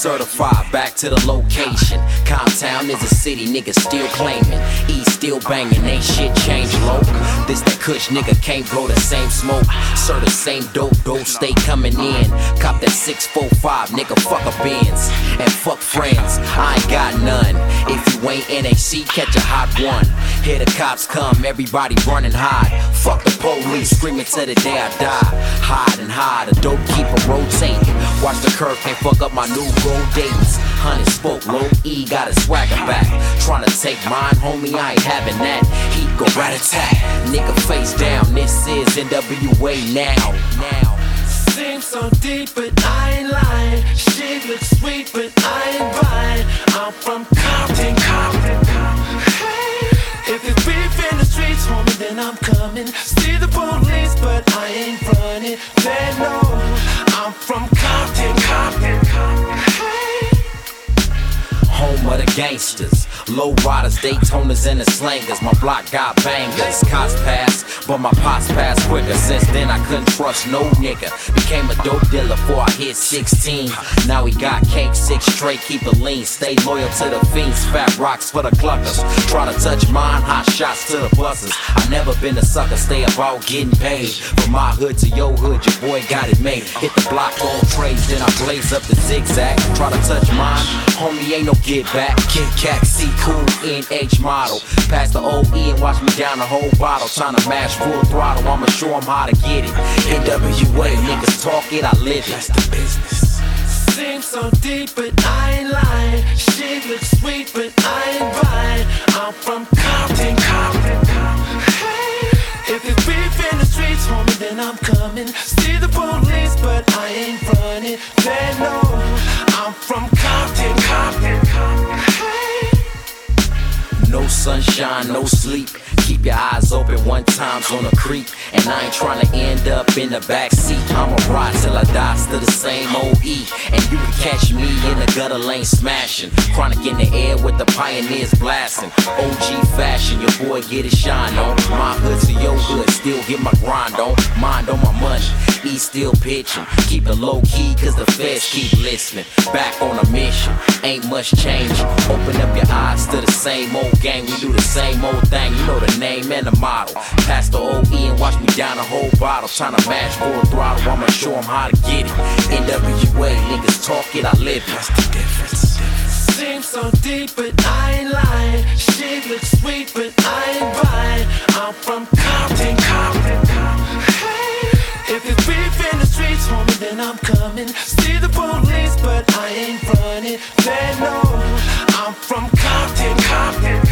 Certified, back to the location. Comptown is a city, niggas still claiming. E still banging, ain't shit changed, low. This that kush nigga can't blow the same smoke. Sir, the same dope stay coming in. Cop that 645, nigga, fuck a Benz. And fuck friends, I ain't got none. If you ain't NAC, catch a hot one. Hear the cops come, everybody running high. Fuck the police, screaming till the day I die. Hide and hide, the dope keep a rotating. Watch the curve, can't fuck up my new gold dates. Honey spoke, low E got a swagger back. Tryna take mine, homie, I ain't having that. He go rat-a-tat, nigga face down. This is NWA now. Seems so deep, but I ain't lying. Shit looks sweet, but I ain't buying. I'm from Compton. Hey, if it's beef in the streets, homie, then I'm coming. See the police, but I ain't running. They know I'm from Compton. Hey. Home of the gangsters, low riders, Daytonas and the slangers. My block got bangers. Cops pass, but my pops pass quicker. Since then I couldn't trust no nigga. Became a dope dealer before I hit 16. Now we got cake 6 straight, keep it lean. Stay loyal to the fiends, fat rocks for the cluckers. Try to touch mine, hot shots to the buses. I never been a sucker, stay about getting paid. From my hood to your hood, your boy got it made. Hit the block on trades, then I blaze up the zigzag. Try to touch mine, homie, ain't no get back. Kit Kat, C cool, NH model. Pass the OE and watch me down the whole bottle. Tryna mash full throttle, I'ma show 'em how to get it. NWA, niggas talk it, I live it. That's the business. Seems so deep, but I ain't lying. Shit looks sweet, but I ain't buying. I'm from Compton. Hey, if it's beef in the streets, homie, then I'm coming. See the police, but I ain't running. They know I'm from Compton. Hey. No sunshine, no sleep. Keep your eyes open, one time's on a creep. And I ain't tryna end up in the backseat. I'ma ride till I die, still the same OE. And you can catch me in the gutter lane smashing. Chronic in the air with the pioneers blasting. OG fashion, your boy get his shine on. My hood to your hood, still get my grind on. Mind on my money, E still pitching. Keep it low key, cause the feds keep listening. Back on a mission, ain't much change. Open up your eyes to the same old gang. We do the same old thing, you know the name and the model. Pass the OE and watch me down a whole bottle. Tryna mash full throttle, I'ma show 'em how to get it. NWA, niggas talk it, I live it. That's the difference. Seems so deep, but I ain't lying. Shit looks sweet, but I ain't buying. I'm from Compton. Hey, if it's beef in the streets, homie, then I'm coming. See the police, but I ain't running. They know I'm from Compton.